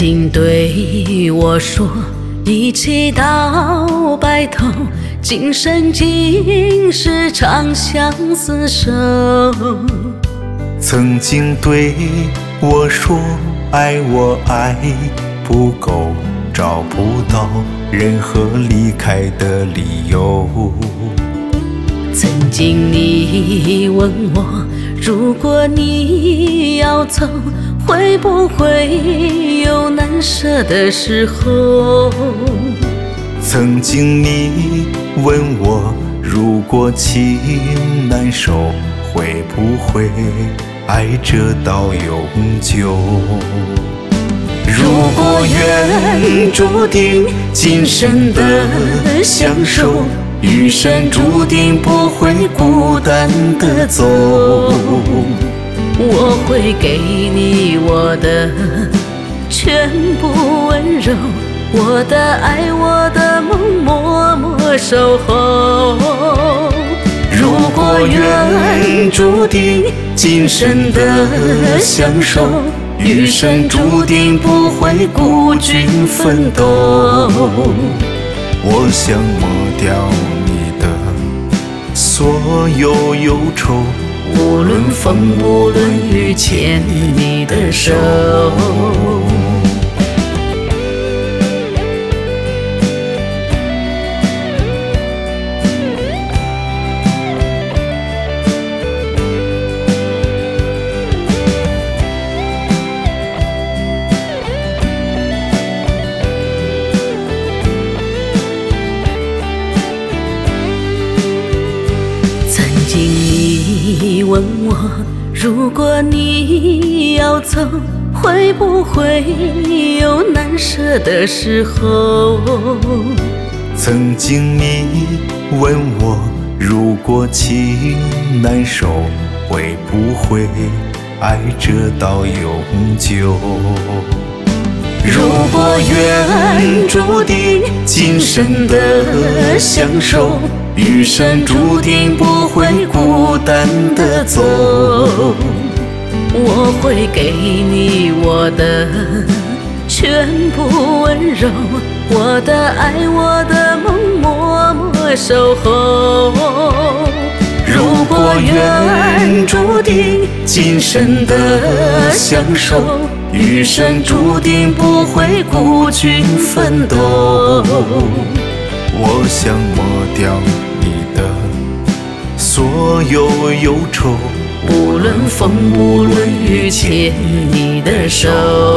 经对我说，一起到白头，今生今世长相厮守。 曾经对我说，爱我爱不够，找不到任何离开的理由。 曾经你问我，如果你要走，会不会有难舍的时候？ 曾经你问我，如果情难守，会不会爱着到永久？如果缘注定今生的相守，余生注定不会孤单的走。 我会给你我的全部温柔，我的爱，我的梦，默默守候。 如果缘注定今生的相守，余生注定不会孤军奋斗。我想抹掉你的所有忧愁， 无论风不论雨，牵你的手。曾经你问我，如果你要走，会不会有难舍的时候？ 曾经你问我，如果情难守，会不会爱着到永久？如果缘注定今生的相守，余生注定不会孤单的走。 我会给你我的全部温柔，我的爱，我的梦，默默守候。 如果缘注定今生的相守，余生注定不会孤军奋斗。我想抹掉你的所有忧愁， 无论风不论雨，牵你的手。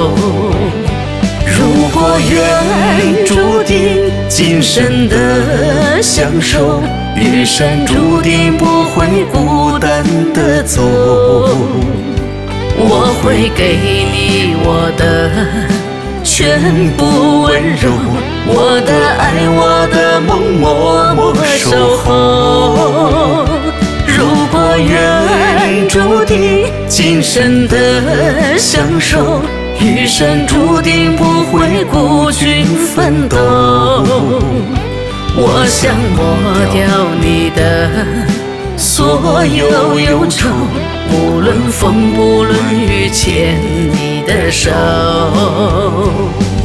如果缘注定今生的相守，余生注定不会孤单的走。 我会给你我的全部温柔，我的爱，我的梦，默默守候。 如果缘注定今生的相守，余生注定不会孤军奋斗。 我想抹掉你的所有忧愁，无论风不论雨，牵你的手。